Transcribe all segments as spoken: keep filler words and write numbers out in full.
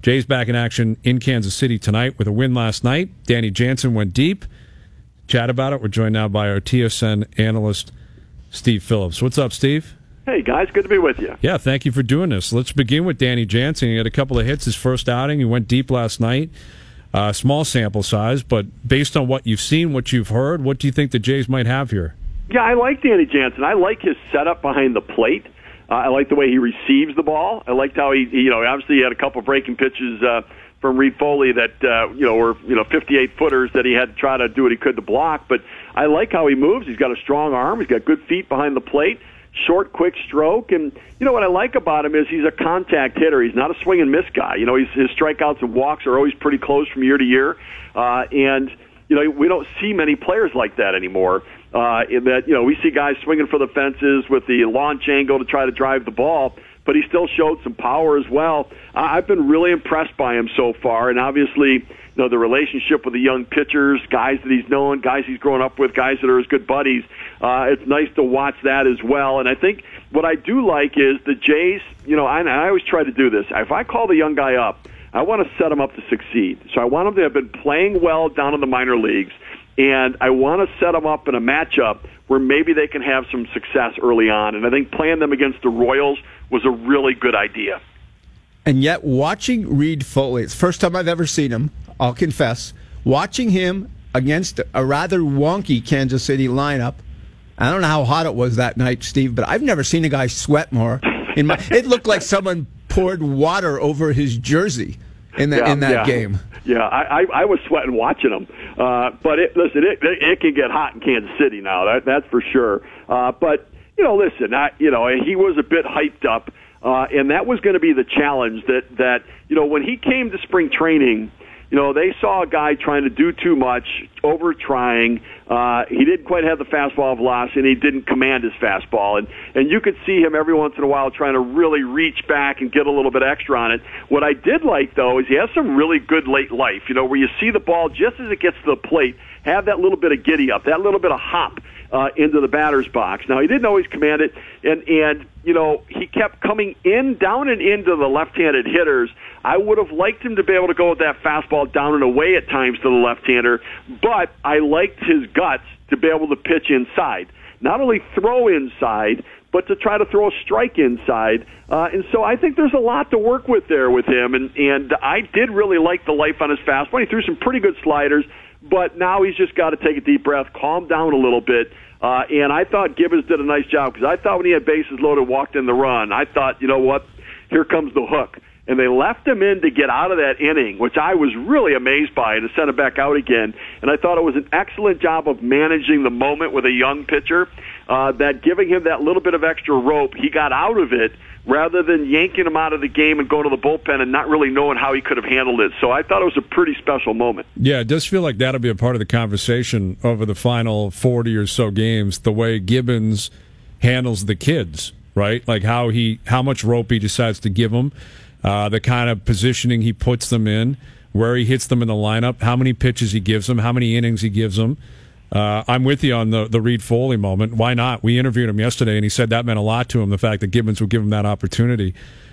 Jays back in action in Kansas City tonight with a win last night. Danny Jansen went deep. Chat about it. We're joined now by our T S N analyst, Steve Phillips. What's up, Steve? Hey, guys. Good to be with you. Yeah, thank you for doing this. Let's begin with Danny Jansen. He had a couple of hits his first outing. He went deep last night. Uh, small sample size, but based on what you've seen, what you've heard, what do you think the Jays might have here? Yeah, I like Danny Jansen. I like his setup behind the plate. Uh, I like the way he receives the ball. I liked how he, he you know, obviously he had a couple breaking pitches uh, from Reed Foley that, uh, you know, were, you know, fifty-eight footers that he had to try to do what he could to block. But I like how he moves. He's got a strong arm. He's got good feet behind the plate. Short, quick stroke, and you know what I like about him is he's a contact hitter. He's not a swing and miss guy. You know, he's, his strikeouts and walks are always pretty close from year to year, uh, and you know we don't see many players like that anymore. Uh, in that you know we see guys swinging for the fences with the launch angle to try to drive the ball, but he still showed some power as well. I've been really impressed by him so far, and obviously, you know, the relationship with the young pitchers, guys that he's known, guys he's grown up with, guys that are his good buddies. Uh, it's nice to watch that as well. And I think what I do like is the Jays, you know, I, I always try to do this. If I call the young guy up, I want to set him up to succeed. So I want him to have been playing well down in the minor leagues, and I want to set them up in a matchup where maybe they can have some success early on. And I think playing them against the Royals was a really good idea. And yet, watching Reed Foley, it's the first time I've ever seen him, I'll confess, watching him against a rather wonky Kansas City lineup. I don't know how hot it was that night, Steve, but I've never seen a guy sweat more. In my, it looked like someone poured water over his jersey in that yeah, in that yeah. game. Yeah, I, I, I was sweating watching him. Uh, but it, listen, it, it, it can get hot in Kansas City now. That, that's for sure. Uh, but you know, listen, I, you know, he was a bit hyped up. Uh, and that was going to be the challenge that, that, you know, when he came to spring training, you know, they saw a guy trying to do too much, over trying. Uh, he didn't quite have the fastball velocity, and he didn't command his fastball. And, and you could see him every once in a while trying to really reach back and get a little bit extra on it. What I did like, though, is he has some really good late life, you know, where you see the ball just as it gets to the plate, have that little bit of giddy up, that little bit of hop uh, into the batter's box. Now, he didn't always command it, and, and you know, he kept coming in, down and into the left-handed hitters. I would have liked him to be able to go with that fastball down and away at times to the left-hander, but I liked his guts to be able to pitch inside. Not only throw inside, but to try to throw a strike inside. Uh, and so I think there's a lot to work with there with him, and, and I did really like the life on his fastball. He threw some pretty good sliders, but now he's just got to take a deep breath, calm down a little bit. Uh, and I thought Gibbons did a nice job, because I thought when he had bases loaded, walked in the run, I thought, you know what, here comes the hook. And they left him in to get out of that inning, which I was really amazed by, to send him back out again. And I thought it was an excellent job of managing the moment with a young pitcher, uh, that giving him that little bit of extra rope, he got out of it rather than yanking him out of the game and going to the bullpen and not really knowing how he could have handled it. So I thought it was a pretty special moment. Yeah, it does feel like that'll be a part of the conversation over the final forty or so games, the way Gibbons handles the kids, right? Like how he, how much rope he decides to give them. Uh, the kind of positioning he puts them in, where he hits them in the lineup, how many pitches he gives them, how many innings he gives them. Uh, I'm with you on the, the Reed Foley moment. Why not? We interviewed him yesterday, and he said that meant a lot to him, the fact that Gibbons would give him that opportunity.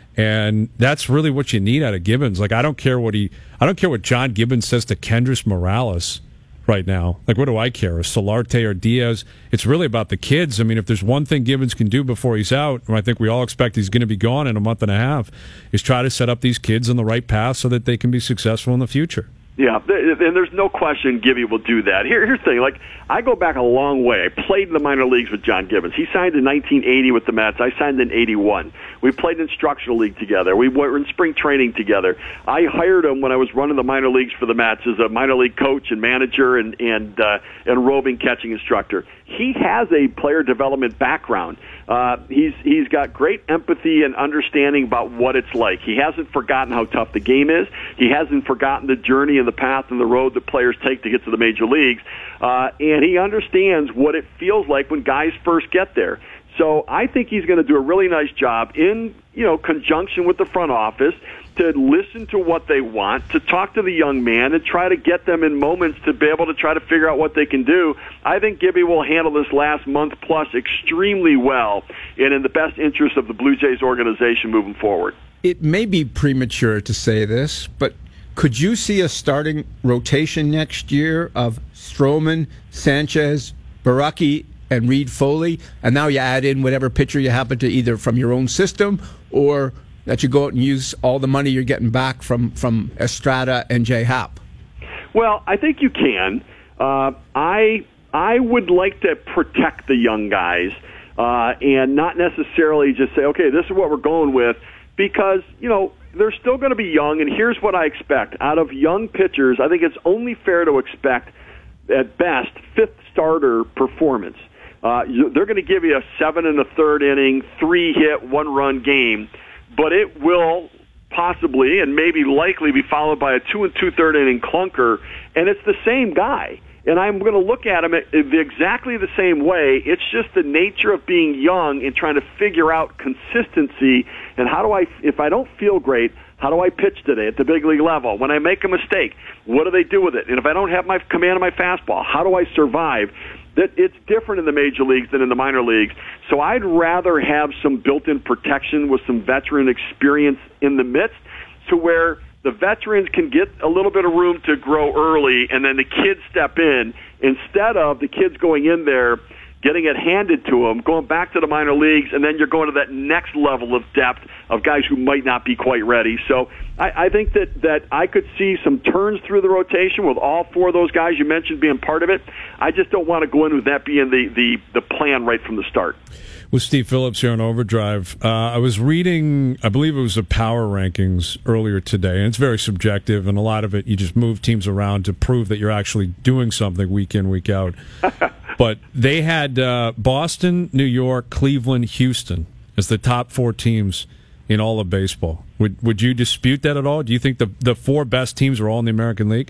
And that's really what you need out of Gibbons. Like, I don't care what he, I don't care what John Gibbons says to Kendrys Morales right now. Like, what do I care? Or Solarte or Diaz? It's really about the kids. I mean, if there's one thing Gibbons can do before he's out, and I think we all expect he's going to be gone in a month and a half, is try to set up these kids on the right path so that they can be successful in the future. Yeah, and there's no question Gibby will do that. Here, here's the thing. Like, I go back a long way. I played in the minor leagues with John Gibbons. He signed in nineteen eighty with the Mets. I signed in eighty-one. We played in instructional league together. We were in spring training together. I hired him when I was running the minor leagues for the Mets as a minor league coach and manager and and uh, and roving catching instructor. He has a player development background. Uh, he's he's got great empathy and understanding about what it's like. He hasn't forgotten how tough the game is. He hasn't forgotten the journey and the path and the road that players take to get to the major leagues. Uh, and he understands what it feels like when guys first get there. So I think he's going to do a really nice job in, you know, conjunction with the front office to listen to what they want, to talk to the young man and try to get them in moments to be able to try to figure out what they can do. I think Gibby will handle this last month plus extremely well and in the best interest of the Blue Jays organization moving forward. it may be premature to say this, but could you see a starting rotation next year of Stroman, Sanchez, Baraki, and Reed Foley, and now you add in whatever pitcher you happen to either from your own system or that you go out and use all the money you're getting back from, from Estrada and J Happ? Well, I think you can. Uh, I I would like to protect the young guys uh, and not necessarily just say, okay, this is what we're going with, because, you know, they're still going to be young, and here's what I expect. Out of young pitchers, I think it's only fair to expect, at best, fifth starter performance. Uh, they're going to give you a seven and a third inning, three hit, one run game, but it will possibly and maybe likely be followed by a two and two third inning clunker, and it's the same guy. And I'm going to look at him exactly the same way. It's just the nature of being young and trying to figure out consistency and how do I, if I don't feel great, how do I pitch today at the big league level? When I make a mistake, what do they do with it? And if I don't have my command of my fastball, how do I survive? That it's different in the major leagues than in the minor leagues. So I'd rather have some built-in protection with some veteran experience in the midst to where the veterans can get a little bit of room to grow early, and then the kids step in instead of the kids going in there, getting it handed to them, going back to the minor leagues, and then you're going to that next level of depth of guys who might not be quite ready. So I, I think that, that I could see some turns through the rotation with all four of those guys you mentioned being part of it. I just don't want to go in with that being the, the, the plan right from the start. With Steve Phillips here on Overdrive. Uh, I was reading, I believe it was the power rankings earlier today, and it's very subjective, and a lot of it, you just move teams around to prove that you're actually doing something week in, week out. But they had uh, Boston, New York, Cleveland, Houston as the top four teams in all of baseball. Would would you dispute that at all? Do you think the, the four best teams are all in the American League?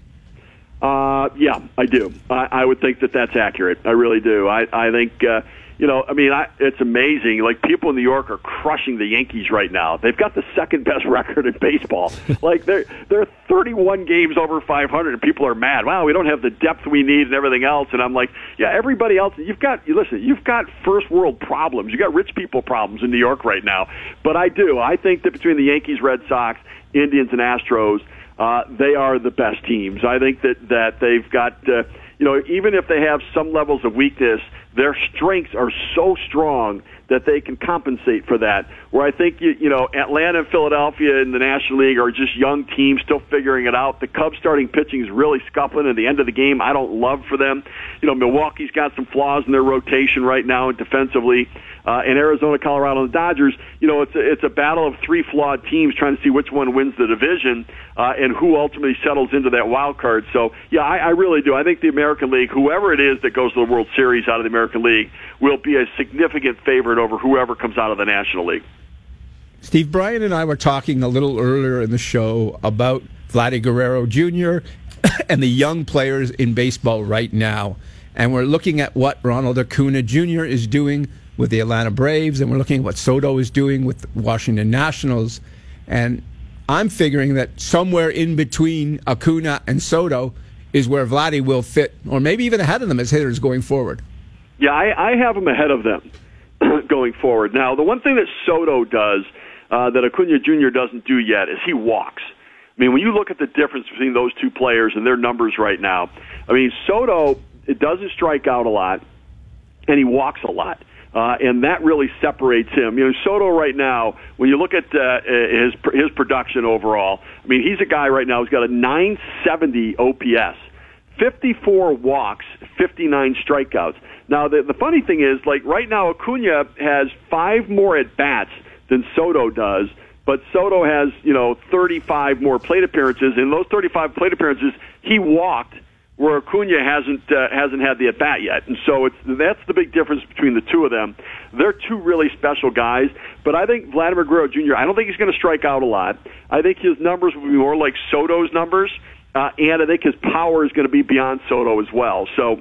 Uh, yeah, I do. I, I would think that that's accurate. I really do. I, I think... Uh, You know, I mean, I, it's amazing. Like, people in New York are crushing the Yankees right now. They've got the second best record in baseball. Like, they're they're thirty-one games over five hundred, and people are mad. Wow, we don't have the depth we need and everything else. And I'm like, yeah, everybody else. You've got you listen. You've got first world problems. You got rich people problems in New York right now. But I do. I think that between the Yankees, Red Sox, Indians, and Astros, uh, they are the best teams. I think that that they've got. Uh, you know, even if they have some levels of weakness, their strengths are so strong that they can compensate for that. Where I think, you, you know, Atlanta and Philadelphia in the National League are just young teams still figuring it out. The Cubs starting pitching is really scuffling at the end of the game. I don't love for them. You know, Milwaukee's got some flaws in their rotation right now and defensively. Uh, and Arizona, Colorado, and the Dodgers, you know, it's a, it's a battle of three flawed teams trying to see which one wins the division uh, and who ultimately settles into that wild card. So, yeah, I, I really do. I think the American League, whoever it is that goes to the World Series out of the American League, will be a significant favorite over whoever comes out of the National League. Steve, Brian and I were talking a little earlier in the show about Vladdy Guerrero Junior and the young players in baseball right now. And we're looking at what Ronald Acuna Junior is doing with the Atlanta Braves, and we're looking at what Soto is doing with the Washington Nationals. And I'm figuring that somewhere in between Acuna and Soto is where Vladdy will fit, or maybe even ahead of them as hitters going forward. Yeah, I, I have them ahead of them going forward. Now, the one thing that Soto does uh, that Acuna Junior doesn't do yet is he walks. I mean, when you look at the difference between those two players and their numbers right now, I mean, Soto, it doesn't strike out a lot, and he walks a lot. Uh, and that really separates him. You know, Soto right now, when you look at uh, his his production overall, I mean, he's a guy right now who's got a nine seventy O P S, fifty-four walks, fifty-nine strikeouts. Now, the, the funny thing is, like, right now, Acuna has five more at-bats than Soto does, but Soto has, you know, thirty-five more plate appearances. In those thirty-five plate appearances, he walked, where Acuna hasn't uh, hasn't had the at bat yet, and so it's that's the big difference between the two of them. They're two really special guys, but I think Vladimir Guerrero Junior I don't think he's going to strike out a lot. I think his numbers will be more like Soto's numbers, uh, and I think his power is going to be beyond Soto as well. So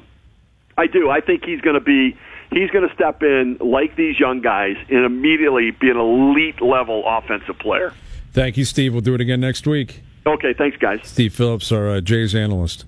I do. I think he's going to be he's going to step in like these young guys and immediately be an elite level offensive player. Thank you, Steve. We'll do it again next week. Okay, thanks, guys. Steve Phillips, our uh, Jays analyst.